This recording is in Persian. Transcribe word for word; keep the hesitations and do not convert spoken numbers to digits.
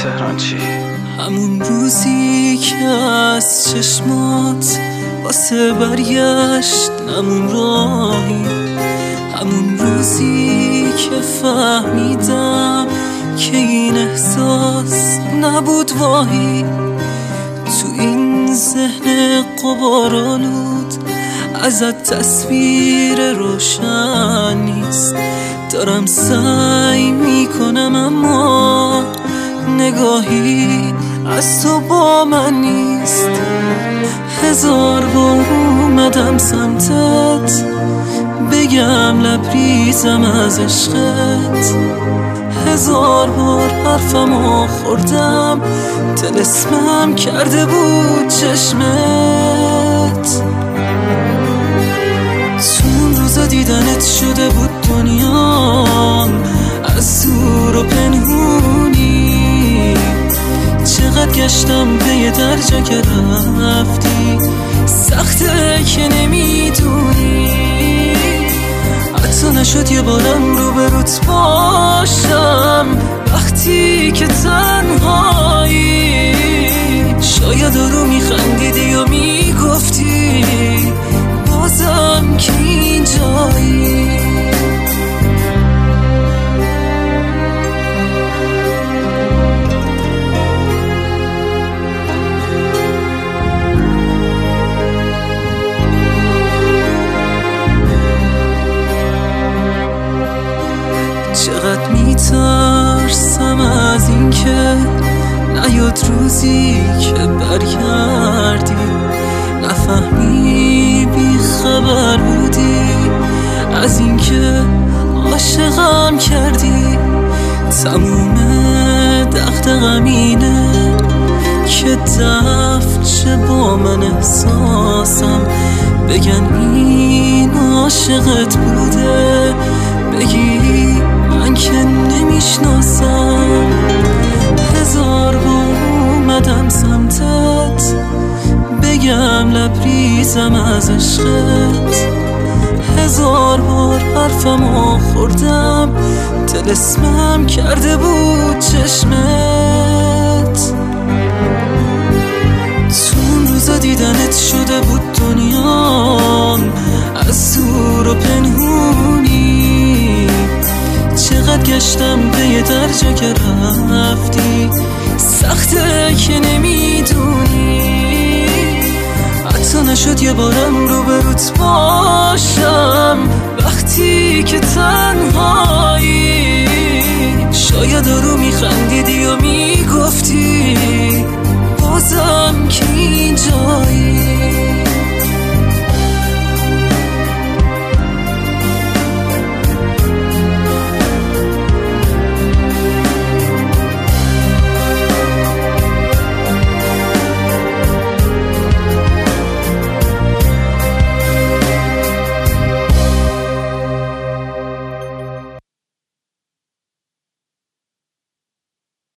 تهران چی؟ همون روزی که از چشمات واسه برگشت نمون راهی، همون روزی که فهمیدم که این احساس نبود واهی. تو این ذهن غبارآلود ازت تصویر روشن نیست، دارم سعی میکنم اما نگاهی از تو با من نیست. هزار بار اومدم سمتت بگم لبریزم از عشقت، هزار بار حرفمو خوردم طلسمم کرده بود چشمت. تو اون روزا دیدنت شده بود دنیام از دور و پنهونی، چقدر گشتم به یه درجا که رفتی، سخته که نمیدونی. حتی نشد یه بارم رو به روت باشم وقتی که تنهایی، شاید رو میخندیدی و میگفتی بازم که اینجایی. چقدر میترسم از این که نیاد روزی که برگردی، نفهمی بی خبر بودی از این که عاشقم کردی. تموم دغدغه‌م اینه که دفع با من احساسم، بگن این عاشقت بوده، بگی من که نمیشناسم. هزار بار اومدم سمتت بگم لبریزم از عشقت، هزار بار حرفمو خوردم طلسمم کرده بود چشمت. تو اون روزا دیدنت شده بود دنیام از دور و پنهونی، چقدر گشتم به یه درجا که رفتی، سخته که نمیدونی. حتی نشد یه بارم رو به روت باشم وقتی که تنهایی، شاید رو میخندیدی و میگفتی بازم